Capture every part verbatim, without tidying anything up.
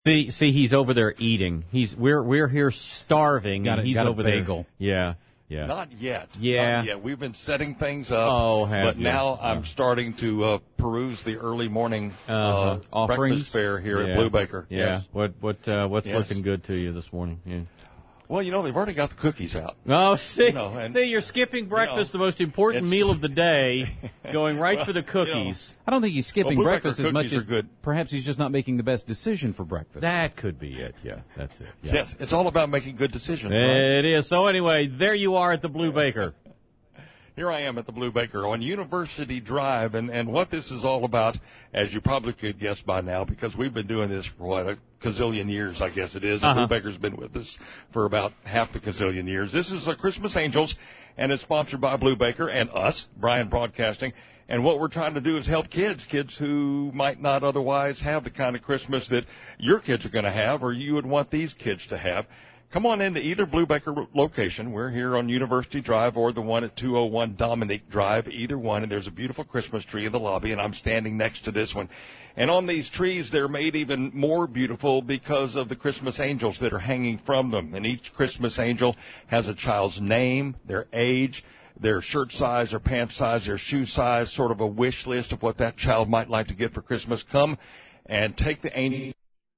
See, see, he's over there eating. He's we're we're here starving, got and a, he's got over a bagel. there. Yeah, yeah. Not yet. Yeah. Not yet. We've been setting things up. Oh, have But you? now I'm Oh. starting to uh, peruse the early morning uh, Uh-huh. Offerings? breakfast fare here Yeah. at Blue Baker. Yeah. Yes. What what uh, what's Yes. looking good to you this morning? Yeah. Well, you know, they've already got the cookies out. Oh, see, You know, and- see, you're skipping breakfast, you the know, most important it's- meal of the day, going right for the cookies. I don't think he's skipping Well, Blue Baker breakfast as much cookies as are good. perhaps he's just not making the best decision for breakfast. That could be it. Yeah, that's it. Yeah. Yes, it's all about making good decisions. Right? It is. So anyway, there you are at the Blue Baker. Here I am at the Blue Baker on University Drive, and, and what this is all about, as you probably could guess by now, because we've been doing this for, what, a gazillion years, I guess it is. Uh-huh. Blue Baker's been with us for about half the gazillion years. This is the Christmas Angels, and it's sponsored by Blue Baker and us, Brian Broadcasting. And what we're trying to do is help kids, kids who might not otherwise have the kind of Christmas that your kids are going to have or you would want these kids to have. Come on into either Blue Baker location. We're here on University Drive or the one at two oh one Dominique Drive, either one. And there's a beautiful Christmas tree in the lobby, and I'm standing next to this one. And on these trees, they're made even more beautiful because of the Christmas angels that are hanging from them. And each Christmas angel has a child's name, their age, their shirt size, their pant size, their shoe size, sort of a wish list of what that child might like to get for Christmas. Come and take the angel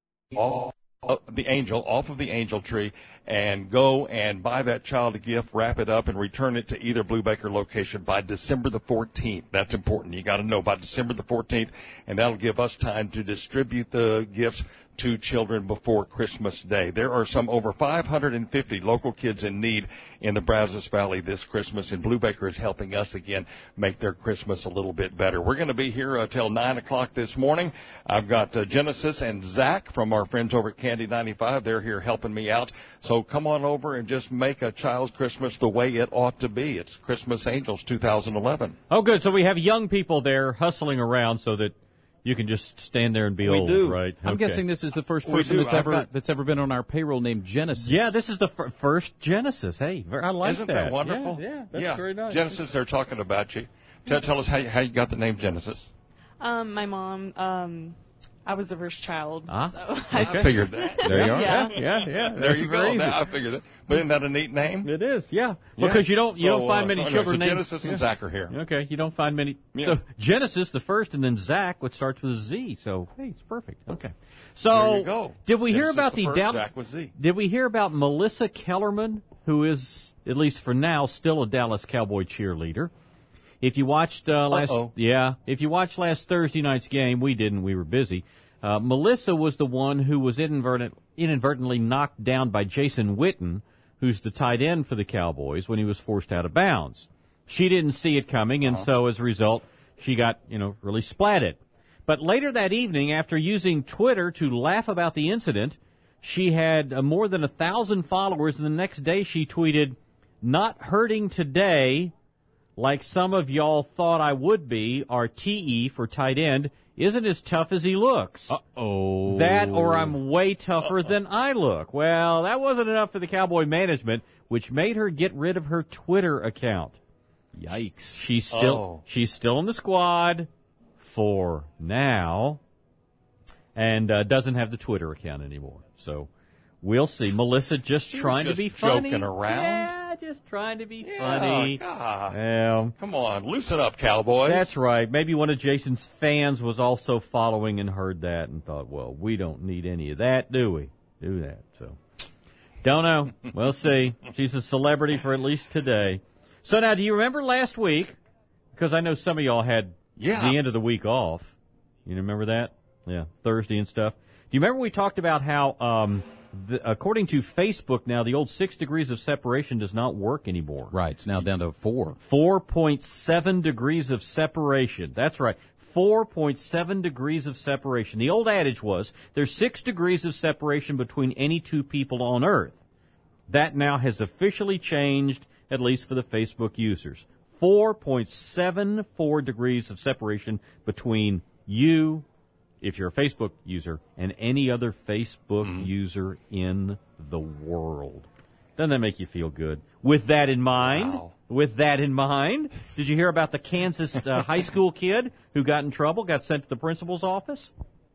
off. Uh, the angel off of the angel tree and go and buy that child a gift, wrap it up, and return it to either Blue Baker location by December the fourteenth. That's important. You got to know by December the fourteenth, and that'll give us time to distribute the gifts to children before Christmas Day. There are some over five hundred fifty local kids in need in the Brazos Valley this Christmas, and Blue Baker is helping us again make their Christmas a little bit better. We're going to be here until nine o'clock this morning. I've got uh, Genesis and Zach from our friends over at Candy ninety-five. They're here helping me out. So come on over and just make a child's Christmas the way it ought to be. It's Christmas Angels two thousand eleven. Oh, good. So we have young people there hustling around so that you can just stand there and be We old, do. right? I'm Okay. guessing this is the first We person do. that's I've ever got- that's ever been on our payroll named Genesis. Yeah, this is the fir- first Genesis. Hey, ver- I like Isn't that, wonderful? Yeah, yeah, that's yeah. very nice. Genesis, they're talking about you. Tell, tell us how you, how you got the name Genesis. Um, my mom, um, I was the first child. Ah, so I figured that. There you are. Yeah. Yeah, yeah, yeah. There you Very go. easy. Now I figured that. But isn't that a neat name? It is, yeah. Yeah. Because you don't you So, don't find uh, many so anyway, children so named Genesis and yeah. Zach are here. Okay, you don't find many. Yeah. So Genesis the first, and then Zach, which starts with a Z. So hey, it's perfect. Okay. So There you go. did we hear Genesis about the the first, Dallas? Zach with Z. Did we hear about Melissa Kellerman, who is at least for now still a Dallas Cowboy cheerleader? If you watched uh, last, Uh-oh. yeah, if you watched last Thursday night's game, we didn't. We were busy. Uh, Melissa was the one who was inadvertent, inadvertently knocked down by Jason Witten, who's the tight end for the Cowboys, when he was forced out of bounds. She didn't see it coming, and so as a result, she got, you know, really splatted. But later that evening, after using Twitter to laugh about the incident, she had uh, more than a thousand followers, and the next day she tweeted, "Not hurting today, like some of y'all thought I would be. Our T E for tight end isn't as tough as he looks. Uh-oh. That or I'm way tougher Uh-oh. than I look." Well, that wasn't enough for the Cowboy management, which made her get rid of her Twitter account. Yikes. She's still Oh. she's still in the squad for now, and uh, doesn't have the Twitter account anymore. So we'll see. Melissa just She was trying just to be funny, joking around. Yeah, just trying to be Yeah, funny. God. Well, Come on, loosen up, Cowboys. that's right. Maybe one of Jason's fans was also following and heard that and thought, well, we don't need any of that, do we? Do that. So, don't know. We'll see. She's a celebrity for at least today. So now, do you remember last week? Because I know some of y'all had Yeah. the end of the week off. You remember that? Yeah, Thursday and stuff. Do you remember we talked about how, um, the, according to Facebook now, the old six degrees of separation does not work anymore. Right, it's now down to four. four point seven degrees of separation. That's right. four point seven degrees of separation. The old adage was there's six degrees of separation between any two people on Earth. That now has officially changed, at least for the Facebook users. four point seven four degrees of separation between you, if you're a Facebook user, and any other Facebook Mm-hmm. user in the world. Doesn't that make you feel good? With that in mind, Wow. with that in mind, did you hear about the Kansas uh, high school kid who got in trouble, got sent to the principal's office?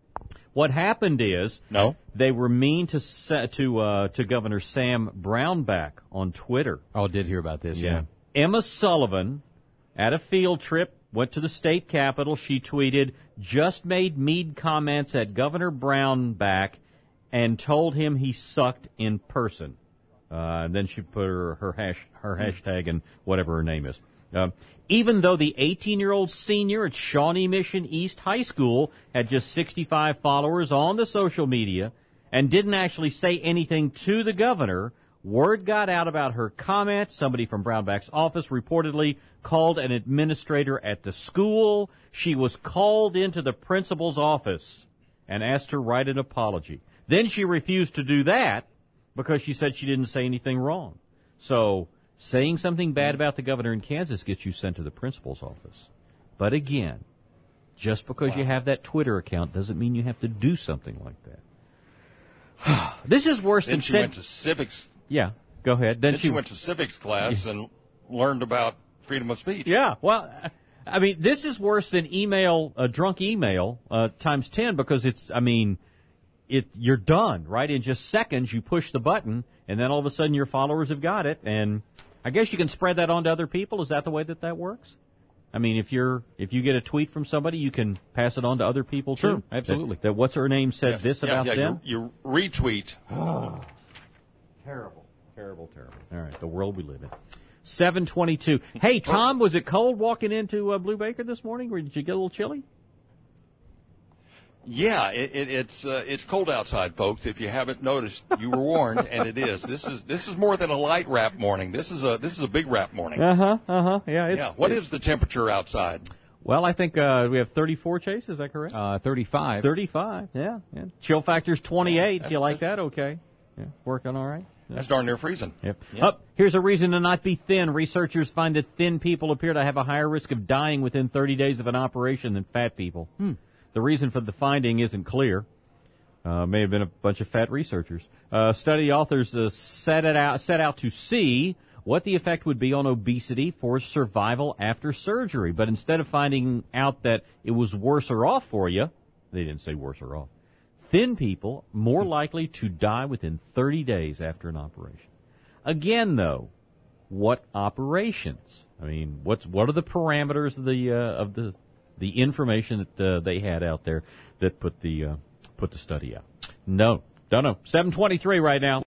What happened is No. they were mean to sa- to uh, to Governor Sam Brownback on Twitter. Oh, I did hear about this. Yeah. Emma Sullivan, at a field trip, went to the state capitol. She tweeted, "Just made mean comments at Governor Brownback and told him he sucked in person." Uh, and then she put her her, hash, her hashtag and whatever her name is. Uh, even though the eighteen-year-old senior at Shawnee Mission East High School had just sixty-five followers on the social media and didn't actually say anything to the governor, word got out about her comment. Somebody from Brownback's office reportedly called an administrator at the school. She was called into the principal's office and asked to write an apology. Then she refused to do that because she said she didn't say anything wrong. So saying something bad about the governor in Kansas gets you sent to the principal's office. But again, just because wow. you have that Twitter account doesn't mean you have to do something like that. This is worse then than she sen- went to civics. Yeah, go ahead. Then, Then she, she went to civics class yeah. and learned about freedom of speech. Yeah, well, I mean, this is worse than email, uh, drunk email uh, times ten because it's, I mean, it you're done, right? In just seconds, you push the button, and then all of a sudden your followers have got it, and I guess you can spread that on to other people. Is that the way that that works? I mean, if you're if you get a tweet from somebody, you can pass it on to other people too. Sure, absolutely. That, that what's her name said Yes. this yeah, about yeah, them. You, you retweet. Oh, terrible, terrible, terrible. All right, the world we live in. seven twenty-two. Hey, Tom, was it cold walking into uh, Blue Baker this morning? Or did you get a little chilly? Yeah, it, it, it's uh, it's cold outside, folks. If you haven't noticed, you were warned, and it is. This is this is more than a light wrap morning. This is a this is a big wrap morning. Uh huh. Uh huh. Yeah. It's, yeah. What it's, is the temperature outside? Well, I think uh, we have thirty-four, Chase. Is that correct? Uh, thirty-five. thirty-five. Yeah. Yeah. Chill factor's twenty-eight. Do you like that? Okay. Yeah. Working all right. Yeah. That's darn near freezing. Yep. Yep. Up. Here's a reason to not be thin. Researchers find that thin people appear to have a higher risk of dying within thirty days of an operation than fat people. Hmm. The reason for the finding isn't clear. Uh, may have been a bunch of fat researchers. Uh, study authors uh, set it out set out to see what the effect would be on obesity for survival after surgery. But instead of finding out that it was worse or off for you, they didn't say worse or off. Thin people more likely to die within thirty days after an operation. Again, though, what operations? I mean, what's what are the parameters of the uh, of the the information that uh, they had out there that put the uh, put the study out? No, don't know. seven twenty-three right now.